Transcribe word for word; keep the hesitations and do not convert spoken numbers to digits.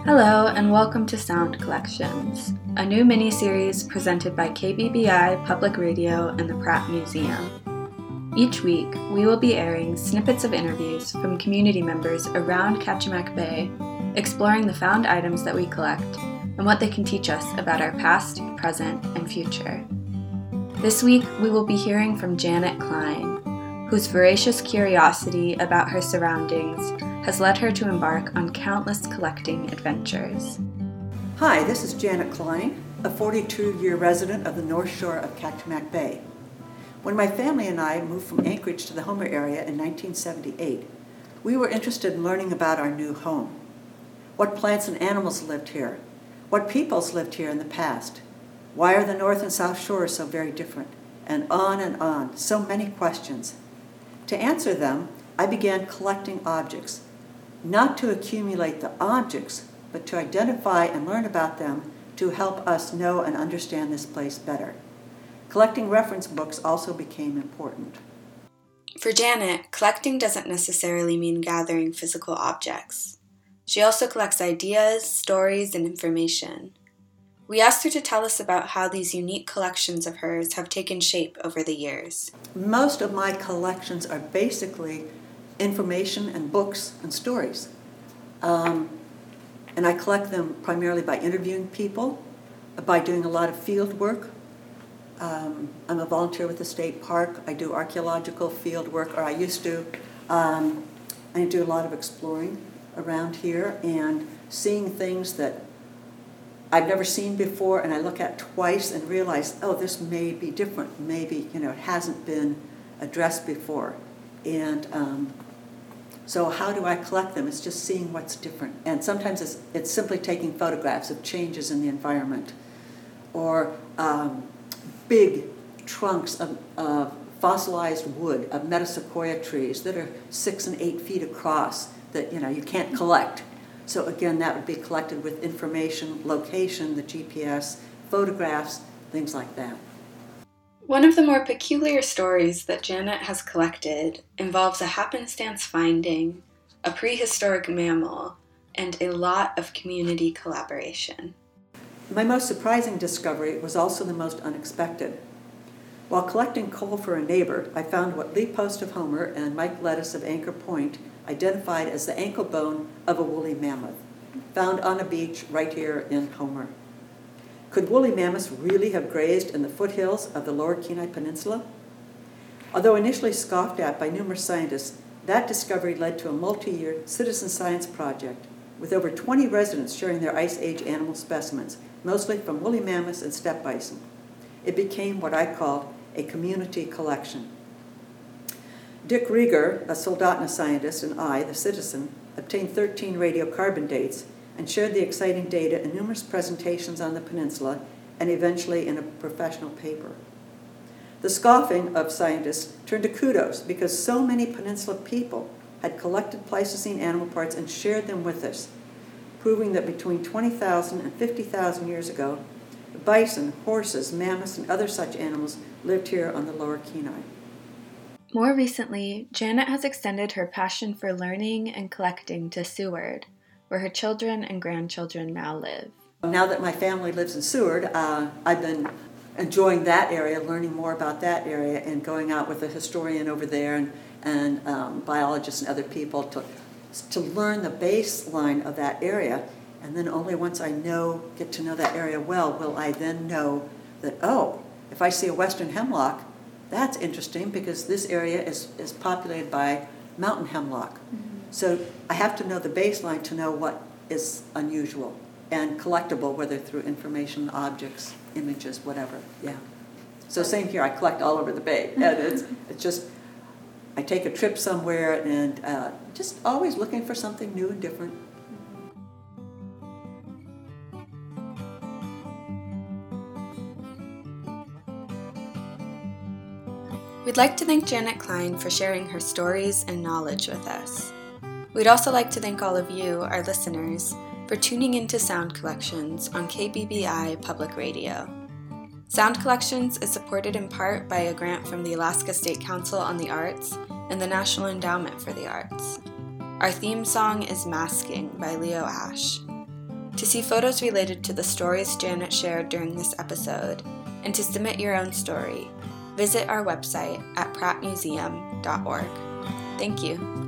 Hello and welcome to Sound Collections, a new mini-series presented by K B B I Public Radio and the Pratt Museum. Each week, we will be airing snippets of interviews from community members around Kachemak Bay, exploring the found items that we collect and what they can teach us about our past, present, and future. This week, we will be hearing from Janet Klein, whose voracious curiosity about her surroundings has led her to embark on countless collecting adventures. Hi, this is Janet Klein, a forty-two-year resident of the North Shore of Kachemak Bay. When my family and I moved from Anchorage to the Homer area in nineteen seventy-eight, we were interested in learning about our new home. What plants and animals lived here? What peoples lived here in the past? Why are the North and South Shores so very different? And on and on, so many questions. To answer them, I began collecting objects, not to accumulate the objects, but to identify and learn about them to help us know and understand this place better. Collecting reference books also became important. For Janet, collecting doesn't necessarily mean gathering physical objects. She also collects ideas, stories, and information. We asked her to tell us about how these unique collections of hers have taken shape over the years. Most of my collections are basically information and books and stories. Um, and I collect them primarily by interviewing people, by doing a lot of field work. Um, I'm a volunteer with the state park. I do archaeological field work, or I used to. Um, I do a lot of exploring around here and seeing things that I've never seen before, and I look at twice and realize, oh, this may be different. Maybe, you know, it hasn't been addressed before. And um, so how do I collect them? It's just seeing what's different. And sometimes it's, it's simply taking photographs of changes in the environment, or um, big trunks of, of fossilized wood of metasequoia trees that are six and eight feet across that, you know, you can't collect. So again, that would be collected with information, location, the G P S, photographs, things like that. One of the more peculiar stories that Janet has collected involves a happenstance finding, a prehistoric mammal, and a lot of community collaboration. My most surprising discovery was also the most unexpected. While collecting coal for a neighbor, I found what Lee Post of Homer and Mike Lettuce of Anchor Point identified as the ankle bone of a woolly mammoth, found on a beach right here in Homer. Could woolly mammoths really have grazed in the foothills of the Lower Kenai Peninsula? Although initially scoffed at by numerous scientists, that discovery led to a multi-year citizen science project with over twenty residents sharing their Ice Age animal specimens, mostly from woolly mammoths and steppe bison. It became what I called a community collection. Dick Rieger, a Soldotna scientist, and I, the citizen, obtained thirteen radiocarbon dates and shared the exciting data in numerous presentations on the peninsula and eventually in a professional paper. The scoffing of scientists turned to kudos because so many peninsula people had collected Pleistocene animal parts and shared them with us, proving that between twenty thousand and fifty thousand years ago, bison, horses, mammoths, and other such animals lived here on the Lower Kenai. More recently, Janet has extended her passion for learning and collecting to Seward, where her children and grandchildren now live. Now that my family lives in Seward, uh, I've been enjoying that area, learning more about that area, and going out with a historian over there and, and um, biologists and other people to, to learn the baseline of that area. And then only once I know, get to know that area well, will I then know that, oh, if I see a western hemlock, that's interesting because this area is, is populated by mountain hemlock. Mm-hmm. So I have to know the baseline to know what is unusual and collectible, whether through information, objects, images, whatever. Yeah. So same here. I collect all over the bay. And it's, it's just, I take a trip somewhere and uh, just always looking for something new and different. We'd like to thank Janet Klein for sharing her stories and knowledge with us. We'd also like to thank all of you, our listeners, for tuning into Sound Collections on K B B I Public Radio. Sound Collections is supported in part by a grant from the Alaska State Council on the Arts and the National Endowment for the Arts. Our theme song is Masking by Leo Ash. see photos related to the stories Janet shared during this episode, and to submit your own story, visit our website at pratt museum dot org. Thank you.